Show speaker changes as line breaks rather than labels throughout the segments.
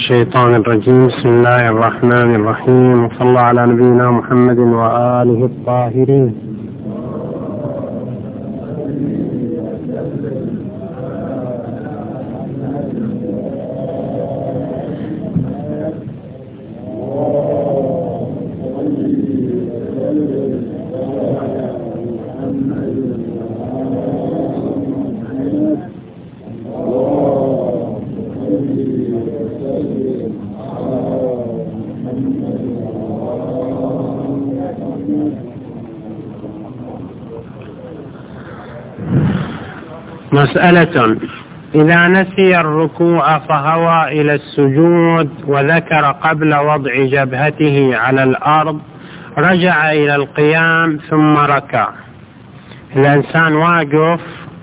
الشيطان الرجيم. بسم الله الرحمن الرحيم، وصلى الله على نبينا محمد وآله الطاهرين. مسألة: إذا نسي الركوع فهوى إلى السجود وذكر قبل وضع جبهته على الأرض، رجع إلى القيام ثم ركع. الإنسان واقف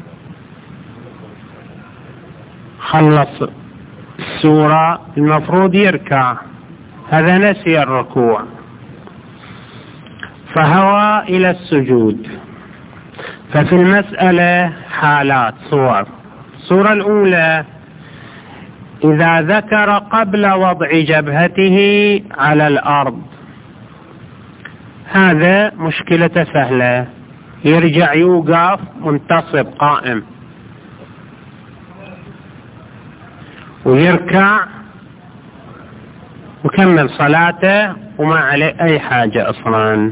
خلص السورة، المفروض يركع، هذا نسي الركوع فهوى إلى السجود. ففي المسألة حالات صور. الصورة الأولى: إذا ذكر قبل وضع جبهته على الأرض، هذا مشكلة سهلة، يرجع يوقف منتصب قائم ويركع وكمل صلاته وما عليه أي حاجة أصلا.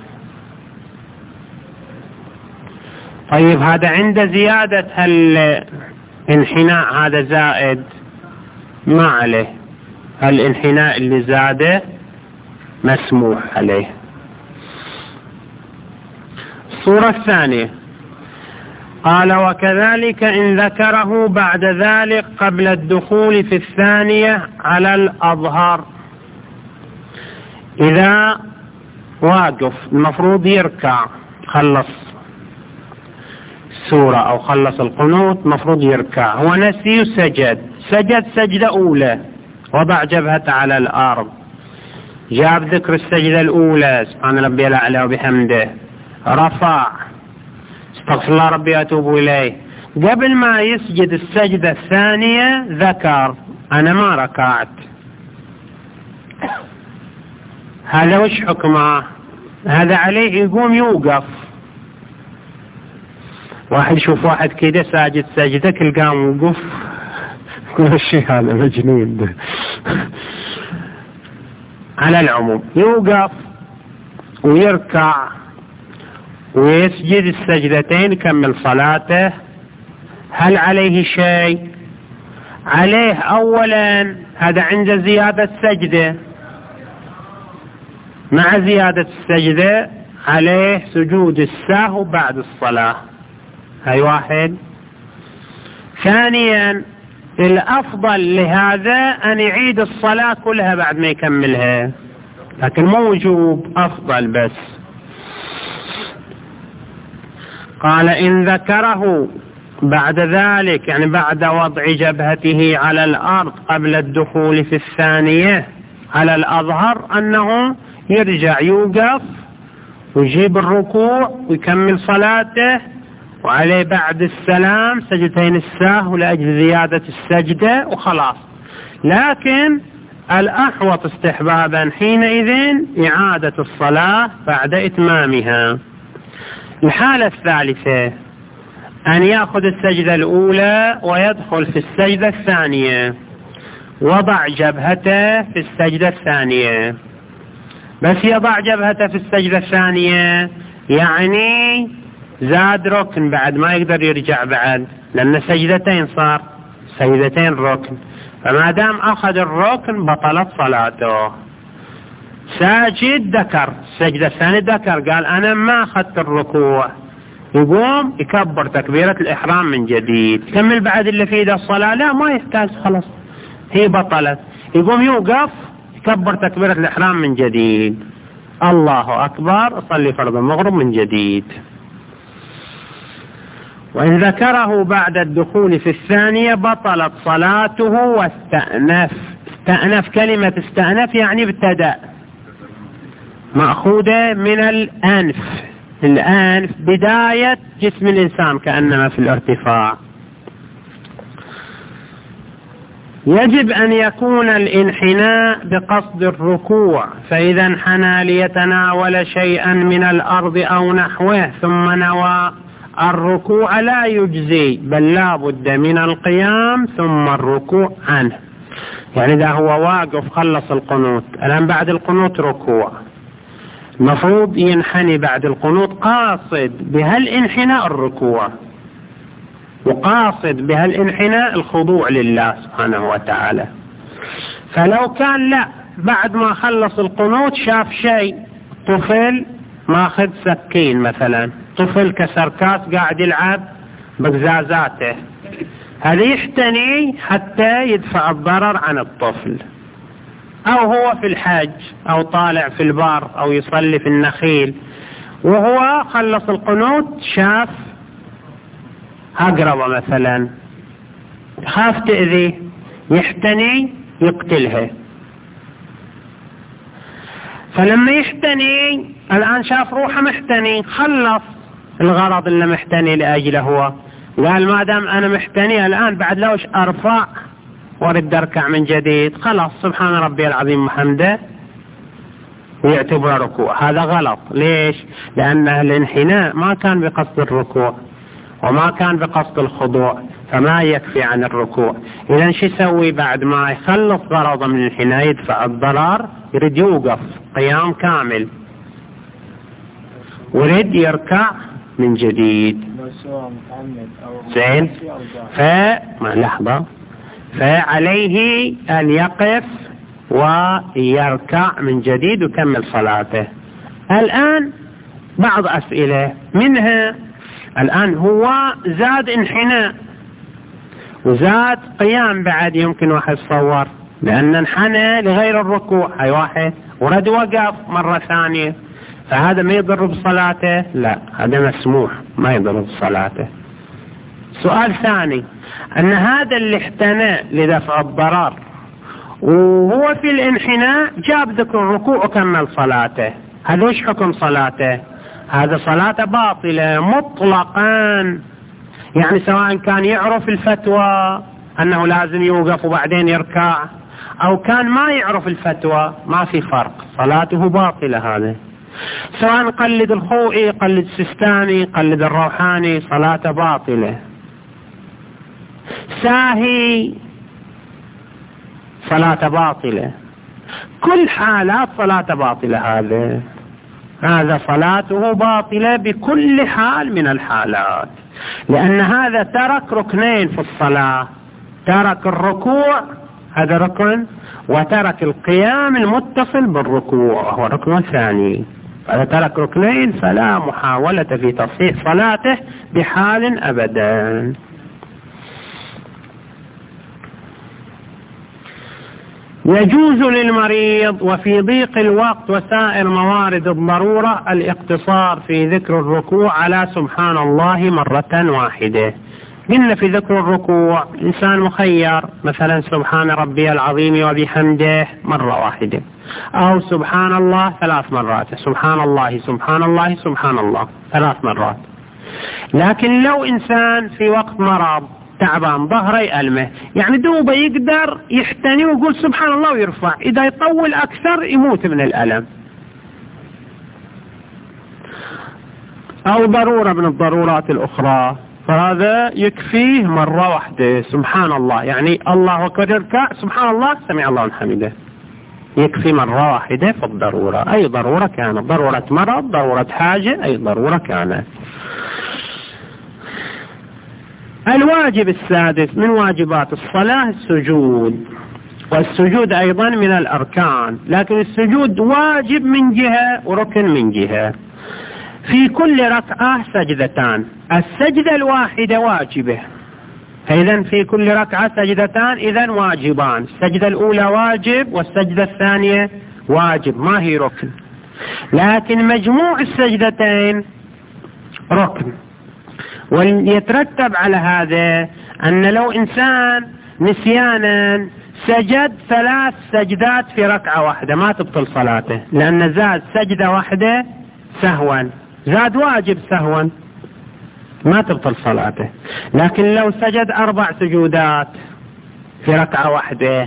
طيب هذا عند زيادة الانحناء، هذا زائد ما عليه، الانحناء اللي زاده مسموح عليه. الصورة الثانية: قال: وكذلك إن ذكره بعد ذلك قبل الدخول في الثانية على الأظهر. إذا واقف المفروض يركع، خلص سورة أو خلص القنوت مفروض يركع، هو نسي سجد سجدة أولى، وضع جبهته على الأرض، جاب ذكر السجدة الأولى سبحان ربي الأعلى وبحمده، رفع استغفر الله ربي أتوب إليه، قبل ما يسجد السجدة الثانية ذكر أنا ما ركعت، هذا وش حكمه؟ هذا عليه يقوم يوقف. واحد يشوف واحد كده ساجد سجدة كل قام وقف، كل شيء هذا مجنون ده. على العموم يوقف ويركع ويسجد السجدتين، كمل صلاته. هل عليه شيء؟ عليه أولا هذا عند زيادة سجدة، مع زيادة السجدة عليه سجود السهو بعد الصلاة، هاي واحد. ثانيا الأفضل لهذا أن يعيد الصلاة كلها بعد ما يكملها، لكن مو وجوب، أفضل بس. قال: إن ذكره بعد ذلك، يعني بعد وضع جبهته على الأرض قبل الدخول في الثانية على الأظهر، أنه يرجع يوقف ويجيب الركوع ويكمل صلاته، وعليه بعد السلام سجدتين السهو لأجل زيادة السجدة وخلاص. لكن الأحوط استحبابا حينئذ إعادة الصلاة بعد إتمامها. الحالة الثالثة: أن يأخذ السجدة الأولى ويدخل في السجدة الثانية، وضع جبهته في السجدة الثانية، بس يضع جبهته في السجدة الثانية يعني زاد ركن بعد، ما يقدر يرجع بعد، لأن سجدتين صار سجدتين ركن، فما دام أخذ الركن بطلت صلاته. ساجد ذكر السجدة الثانية، ذكر قال أنا ما أخذت الركوع، يقوم يكبر تكبيرة الإحرام من جديد، كمل بعد اللي في ده الصلاة، لا ما يحتاج خلاص هي بطلت، يقوم يوقف يكبر تكبيرة الإحرام من جديد، الله أكبر، أصلي فرض المغرب من جديد. وإن ذكره بعد الدخول في الثانية بطلت صلاته واستأنف. استأنف، كلمة استأنف يعني ابتدأ، مأخوذة من الأنف، الأنف بداية جسم الإنسان كأنما في الارتفاع. يجب أن يكون الانحناء بقصد الركوع، فإذا انحنى ليتناول شيئا من الأرض أو نحوه ثم نوى الركوع لا يجزي، بل لا بد من القيام ثم الركوع عنه. يعني إذا هو واقف خلص القنوت، الآن بعد القنوت ركوع، المفروض ينحني بعد القنوت قاصد بهالانحناء الركوع، وقاصد بهالانحناء الخضوع لله سبحانه وتعالى. فلو كان لا، بعد ما خلص القنوت شاف شيء، طفل ماخذ سكين مثلا، طفل كسر كاس قاعد يلعب بقزازاته، هذا يحتني حتى يدفع الضرر عن الطفل. أو هو في الحج أو طالع في البار أو يصلي في النخيل، وهو خلص القنوت شاف عقربة مثلا خاف تأذيه، يحتني يقتلها. فلما يحتني الآن شاف روحه محتني، خلص الغرض اللي محتني لأجله، هو قال ما دام أنا محتني الآن بعد لوش أرفع وارد أركع من جديد، خلاص سبحان ربي العظيم وحمده ويعتبر ركوع. هذا غلط. ليش؟ لأن الانحناء ما كان بقصد الركوع وما كان بقصد الخضوع، فما يكفي عن الركوع. إذا شو يسوي بعد ما يخلص غرضه من الانحناء يدفع الضرر؟ يريد يوقف قيام كامل ويريد يركع من جديد. زين، لحظة، فعليه أن يقف ويركع من جديد ويكمل صلاته. الآن بعض أسئلة منها، الآن هو زاد انحناء وزاد قيام بعد، يمكن واحد يتصور لأن انحنى لغير الركوع، أي واحد ورد وقف مرة ثانية، فهذا ما يضر بصلاته؟ لا، هذا مسموح ما يضر بصلاته. سؤال ثاني، أن هذا اللي احتنى لدفع الضرر وهو في الانحناء جاب ذكر الركوع وكمل صلاته، هذا وش حكم صلاته؟ هذا صلاته باطلة مطلقا. يعني سواء كان يعرف الفتوى أنه لازم يوقف وبعدين يركع، أو كان ما يعرف الفتوى، ما في فرق، صلاته باطلة. هذا سواء قلد الخوئي، قلد السستاني، قلد الروحاني، صلاته باطلة. ساهي صلاته باطلة، كل حالات صلاته باطلة. هذا صلاته باطلة بكل حال من الحالات، لأن هذا ترك ركنين في الصلاة، ترك الركوع هذا ركن، وترك القيام المتصل بالركوع وهو ركن ثاني. هذا ترك ركنين، فلا محاولة في تصحيح صلاته بحال أبدا. يجوز للمريض وفي ضيق الوقت وسائر موارد الضرورة الاقتصار في ذكر الركوع على سبحان الله مرة واحدة. قلنا في ذكر الركوع إنسان مخير، مثلا سبحان ربي العظيم وبحمده مرة واحدة، أو سبحان الله 3 مرات، سبحان الله سبحان الله سبحان الله 3 مرات. لكن لو إنسان في وقت مرض تعبان ظهره يألمه، يعني دوبه يقدر يحتني ويقول سبحان الله ويرفع، إذا يطول أكثر يموت من الألم. أو ضرورة من الضرورات الأخرى، فهذا يكفيه مرة واحدة سبحان الله، يعني الله أكبر يركع سبحان الله سمع الله من حمده، يكفي مرة واحدة في الضرورة، أي ضرورة كانت، ضرورة مرض، ضرورة حاجة، أي ضرورة كانت. الواجب السادس من واجبات الصلاة السجود، والسجود أيضا من الأركان، لكن السجود واجب من جهة وركن من جهة. في كل ركعة سجدتان، السجدة الواحدة واجبة، فإذا في كل ركعة سجدتان، إذن واجبان، السجدة الأولى واجب والسجدة الثانية واجب، ما هي ركن، لكن مجموع السجدتين ركن. ويترتب على هذا أن لو إنسان نسيانا سجد 3 سجدات في ركعة واحدة ما تبطل صلاته، لأن زاد سجدة واحدة سهوا، زاد واجب سهوا ما تبطل صلاته. لكن لو سجد 4 سجودات في ركعة واحدة،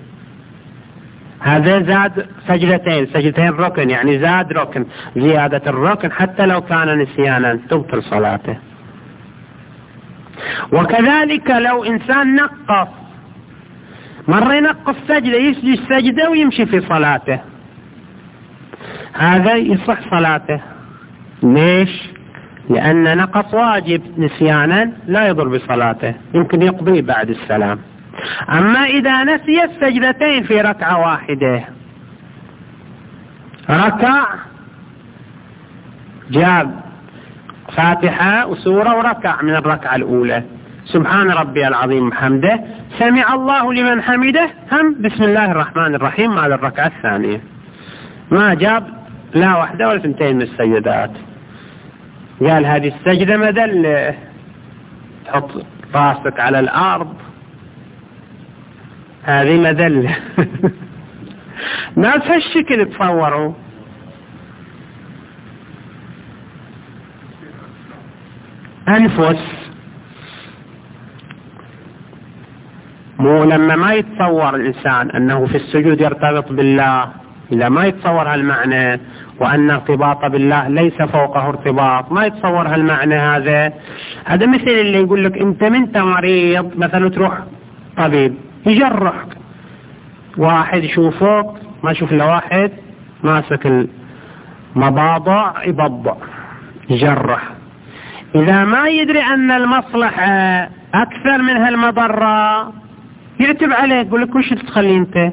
هذا زاد سجدتين ركن، يعني زاد ركن، زيادة الركن حتى لو كان نسيانا تبطل صلاته. وكذلك لو إنسان نقص، مرة ينقص سجدة، يسجد سجدة ويمشي في صلاته، هذا يصح صلاته. ليش؟ لأن نقص واجب نسيانا لا يضر بصلاته، يمكن يقضي بعد السلام. أما إذا نسي السجدتين في ركعة واحدة، ركع جاب فاتحة وسورة وركع من الركعة الأولى، سبحان ربي العظيم حمده، سمع الله لمن حمده، هم بسم الله الرحمن الرحيم على الركعة الثانية، ما جاب لا واحدة ولا ثنتين من السجدات. قال هذه السجدة مدل تحط راسك على الأرض، هذه مدل. ناس هالشكل تصوروا. أنفس مو لما ما يتصور الإنسان أنه في السجود يرتبط بالله، إذا ما يتصور هالمعنى وأن ارتباط بالله ليس فوقه ارتباط، ما يتصور هالمعنى، هذا مثل اللي يقول لك أنت مريض مثلا تروح طبيب يجرحك، واحد يشوفك ما يشوف له واحد ماسك المباضع يبضع يجرح، إذا ما يدري أن المصلحة أكثر من هالمضرة يعتب عليك، يقول لك وش تخلي أنت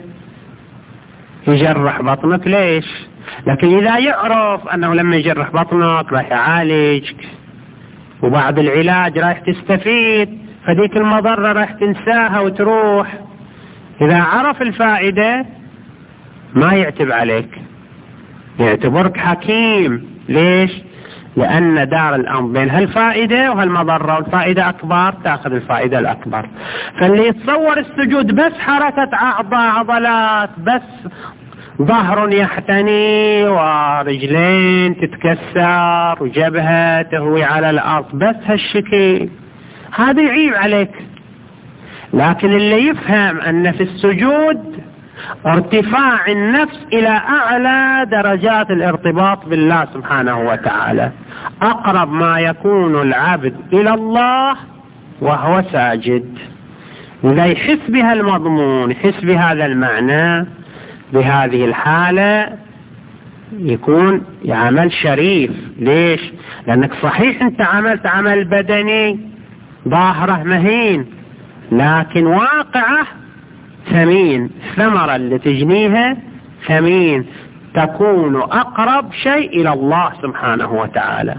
يجرح بطنك ليش؟ لكن إذا يعرف أنه لما يجرح بطنك راح يعالجك، وبعد العلاج راح تستفيد، فديك المضرة راح تنساها وتروح، إذا عرف الفائدة ما يعتب عليك، يعتبرك حكيم. ليش؟ لأن دار الأمر بين هالفائدة وهالمضرة، والفائدة أكبر تأخذ الفائدة الأكبر. فاللي يتصور السجود بس حركة أعضاء عضلات، بس ظهر يحتني ورجلين تتكسر وجبهة تهوي على الأرض، بس هالشكل، هذا يعيب عليك. لكن اللي يفهم أن في السجود ارتفاع النفس إلى أعلى درجات الارتباط بالله سبحانه وتعالى، أقرب ما يكون العبد إلى الله وهو ساجد، إذا يحس بها المضمون، يحس بهذا المعنى، بهذه الحالة يكون عمل شريف. ليش؟ لأنك صحيح أنت عملت عمل بدني ظاهره مهين، لكن واقعه ثمين، الثمرة اللي تجنيها ثمين، تكون أقرب شيء إلى الله سبحانه وتعالى.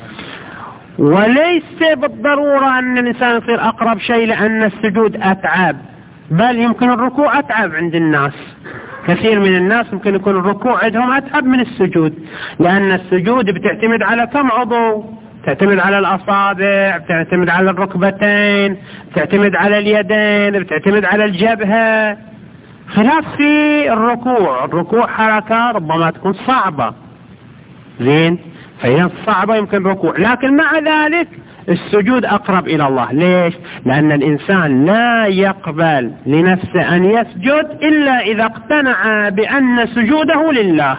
وليس بالضرورة أن الإنسان يصير أقرب شيء لأن السجود أتعب، بل يمكن الركوع أتعب عند الناس، كثير من الناس ممكن يكون الركوع عندهم أتعب من السجود، لأن السجود بتعتمد على كم عضو، تعتمد على الأصابع، بتعتمد على الركبتين، بتعتمد على اليدين، بتعتمد على الجبهة، خلاف في الركوع حركة ربما تكون صعبة، زين، فهي صعبة يمكن ركوع، لكن مع ذلك السجود أقرب إلى الله. ليش؟ لأن الإنسان لا يقبل لنفسه أن يسجد إلا إذا اقتنع بأن سجوده لله،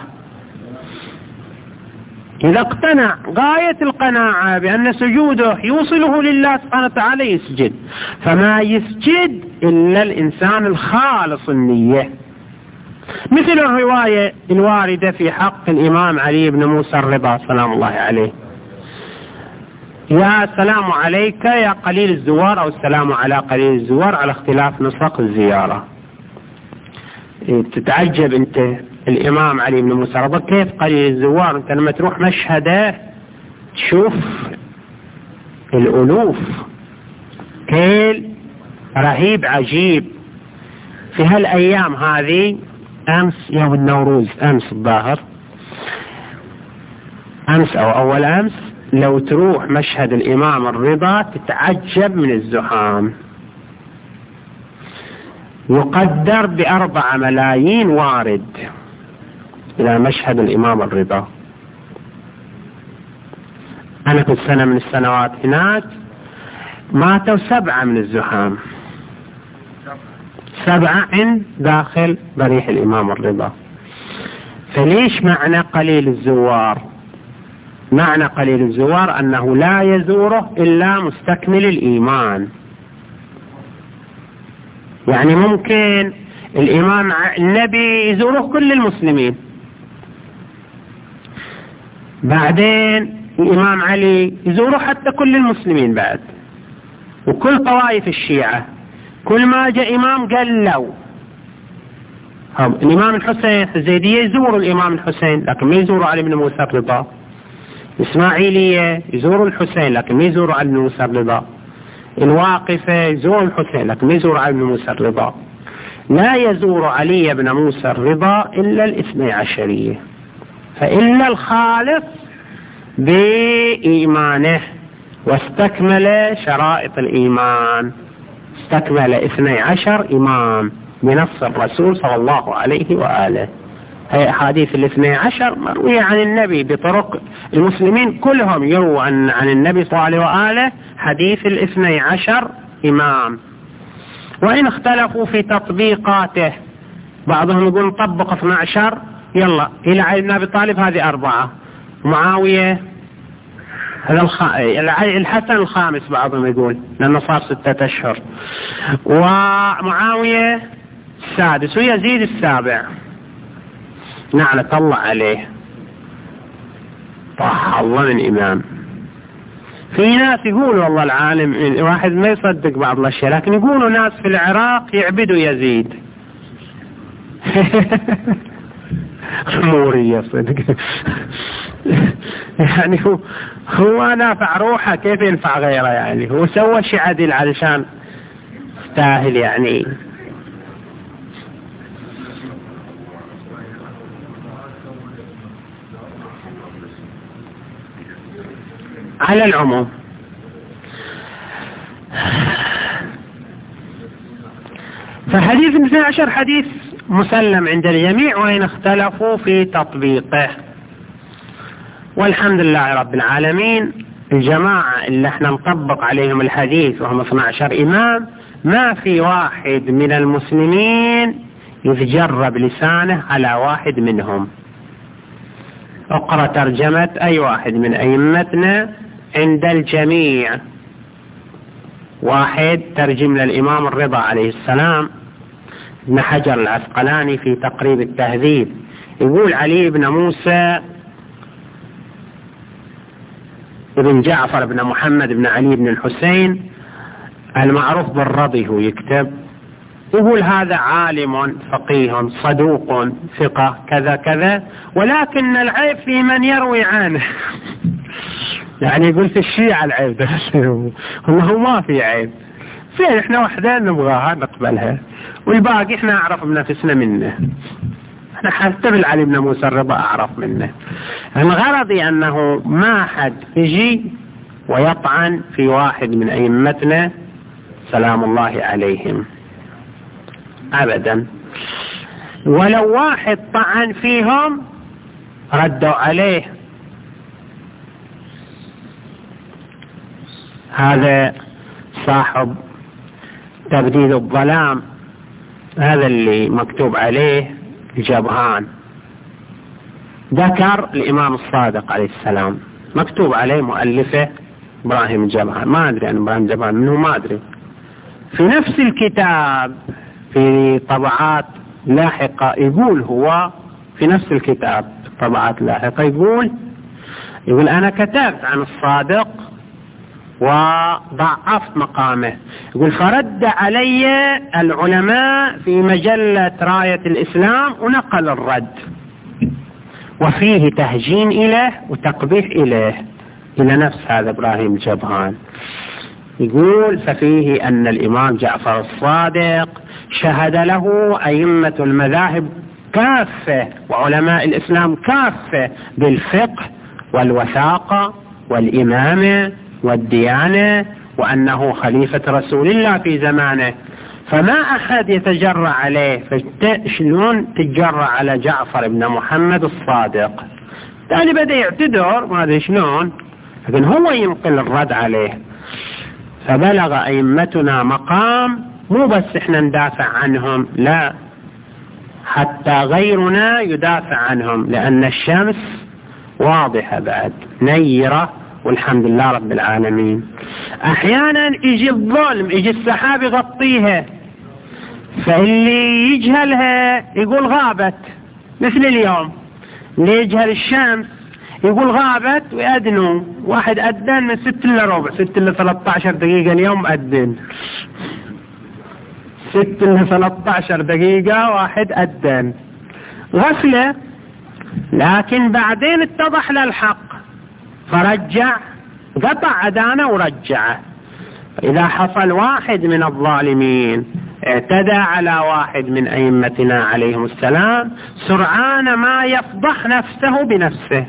إذا اقتنع غاية القناعة بأن سجوده يوصله لله سبحانه وتعالى يسجد، فما يسجد إلا الإنسان الخالص النية، مثل الرواية الواردة في حق الإمام علي بن موسى الرضا سلام الله عليه، يا السلام عليك يا قليل الزوار، أو السلام على قليل الزوار على اختلاف نسق الزيارة. تتعجب أنت الإمام علي بن موسى الرضا كيف قليل الزوار، أنت لما تروح مشهده تشوف الألوف، كيل رهيب عجيب. في هالأيام هذه أمس يوم النوروز، أمس الظاهر، أمس أو أول أمس، لو تروح مشهد الإمام الرضا تتعجب من الزحام، يقدر ب4 ملايين وارد إلى مشهد الإمام الرضا. أنا كنت سنة من السنوات هناك ماتوا 7 من الزحام، 7 عند داخل ضريح الإمام الرضا. فليش معنى قليل الزوار؟ معنى قليل الزوار أنه لا يزوره إلا مستكمل الإيمان. يعني ممكن الإمام النبي يزوره كل المسلمين، بعدين الإمام علي يزوره حتى كل المسلمين بعد، وكل طوائف الشيعة كل ما جاء إمام قالوا الإمام الحسين الزيدية يزوروا الإمام الحسين لكن ما يزوروا علي بن موسى الرضا، إسماعيلية يزوروا الحسين لكن ما يزوروا علي بن موسى الرضا، الواقفة يزوروا الحسين لكن ما يزوروا علي بن موسى الرضا. لا يزور علي بن موسى الرضا إلا الاثني عشرية، فإلا الخالص بإيمانه واستكمل شرائط الإيمان، استكمل 12 إمام بنص الرسول صلى الله عليه وآله. هي أحاديث 12 مروية عن النبي بطرق المسلمين كلهم يروى عن النبي صلى الله عليه وآله حديث 12 إمام. وإن اختلفوا في تطبيقاته، بعضهم يقول طبق 12 يلا إلى علي بن أبي طالب هذه 4، معاوية الحسن الخامس بعضهم يقول لأنه صار 6 أشهر، ومعاوية السادس، ويزيد السابع. نعلة الله عليه طه الله من إمام. في ناس يقولوا والله العالم واحد ما يصدق بعض الأشياء، لكن يقولوا ناس في العراق يعبدوا يزيد. مورية صدق. يعني هو نافع روحه كيف ينفع غيره؟ يعني هو سوى شيء عدل علشان يستاهل يعني. على العموم فحديث 12 حديث مسلم عند الجميع وإن اختلفوا في تطبيقه. والحمد لله رب العالمين الجماعة اللي احنا نطبق عليهم الحديث وهم 12 إمام ما في واحد من المسلمين يتجرب لسانه على واحد منهم. اقرأ ترجمة أي واحد من أئمتنا عند الجميع. واحد ترجم للإمام الرضا عليه السلام ابن حجر العسقلاني في تقريب التهذيب، يقول علي بن موسى ابن جعفر بن محمد بن علي بن الحسين المعروف بالرضي، هو يكتب يقول هذا عالم فقيه صدوق ثقة كذا كذا، ولكن العيب في من يروي عنه. يعني يقول في الشيعة العيب ده، والله ما في عيب، فين احنا وحدين نبغاها نقبلها والباقي احنا اعرف بنفسنا منه. احنا حتى بالعلي بن موسى الرضا اعرف منه. الغرضي انه ما حد يجي ويطعن في واحد من ائمتنا سلام الله عليهم ابدا، ولو واحد طعن فيهم ردوا عليه. هذا صاحب تبديد الظلام، هذا اللي مكتوب عليه الجبهان، ذكر الإمام الصادق عليه السلام، مكتوب عليه مؤلفه إبراهيم الجبهان، ما أدري عن إبراهيم الجبهان منه ما أدري. في نفس الكتاب في طبعات لاحقة يقول هو في نفس الكتاب طبعات لاحقة يقول أنا كتبت عن الصادق وضعفت مقامه. يقول فرد علي العلماء في مجلة راية الإسلام ونقل الرد، وفيه تهجين إليه وتقبيح إليه إلى نفس هذا إبراهيم الجبهان. يقول ففيه أن الإمام جعفر الصادق شهد له أئمة المذاهب كافة وعلماء الإسلام كافة بالفقه والوثاقة والإمامة والديانة، وأنه خليفة رسول الله في زمانه، فما أحد يتجرأ عليه. فشلون تتجرأ على جعفر بن محمد الصادق؟ تاني بدأ يعتذر ما أدري شلون، لكن هو ينقل الرد عليه. فبلغ أئمتنا مقام مو بس احنا ندافع عنهم، لا، حتى غيرنا يدافع عنهم، لأن الشمس واضحة بعد نيرة والحمد لله رب العالمين. أحيانا يجي الظلم، يجي السحاب يغطيها، فاللي يجهلها يقول غابت، مثل اليوم اللي يجهل الشمس يقول غابت ويأذنوا. واحد أذن من 6 إلا ربع، 6 إلا 13 دقيقة اليوم أذن، 6 إلا 13 دقيقة واحد أذن، غفلة. لكن بعدين اتضح له الحق فرجع، قطع أذانه ورجعه. إذا حصل واحد من الظالمين اعتدى على واحد من أئمتنا عليهم السلام، سرعان ما يفضح نفسه بنفسه،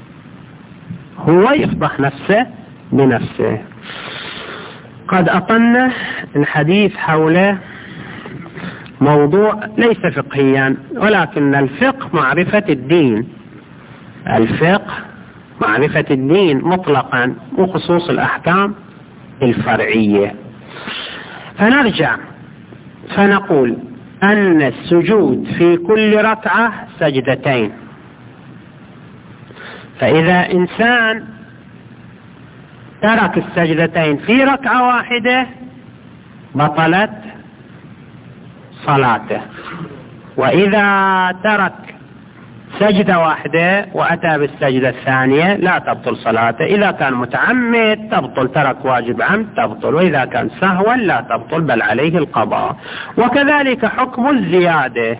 هو يفضح نفسه بنفسه. قد أطلنا الحديث حول موضوع ليس فقهيا، ولكن الفقه معرفة الدين، الفقه معرفة الدين مطلقا وخصوص الأحكام الفرعية. فنرجع فنقول أن السجود في كل ركعة سجدتين، فإذا إنسان ترك السجدتين في ركعة واحدة بطلت صلاته، وإذا ترك سجدة واحدة وأتى بالسجدة الثانية لا تبطل صلاته. إذا كان متعمد تبطل، ترك واجب عمد تبطل، وإذا كان سهوا لا تبطل بل عليه القضاء. وكذلك حكم الزيادة.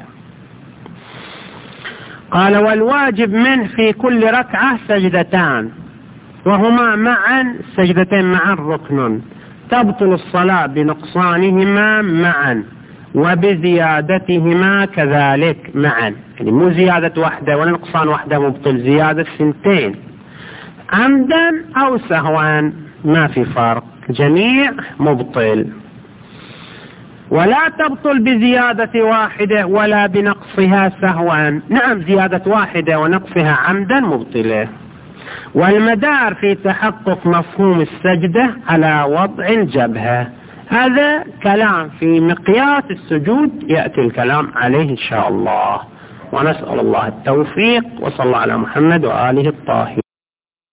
قال والواجب منه في كل ركعة سجدتان، وهما معا، السجدتين معا ركن، تبطل الصلاة بنقصانهما معا وبزيادتهما كذلك معا، يعني مو زيادة واحدة ولا نقصان واحدة مبطل، زيادة سنتين عمدا أو سهوا ما في فرق، جميع مبطل. ولا تبطل بزيادة واحدة ولا بنقصها سهوا، نعم زيادة واحدة ونقصها عمدا مبطلة. والمدار في تحقق مفهوم السجدة على وضع الجبهة، هذا كلام في مقياس السجود يأتي الكلام عليه إن شاء الله. ونسأل الله التوفيق، وصلى على محمد وآله الطاهرين.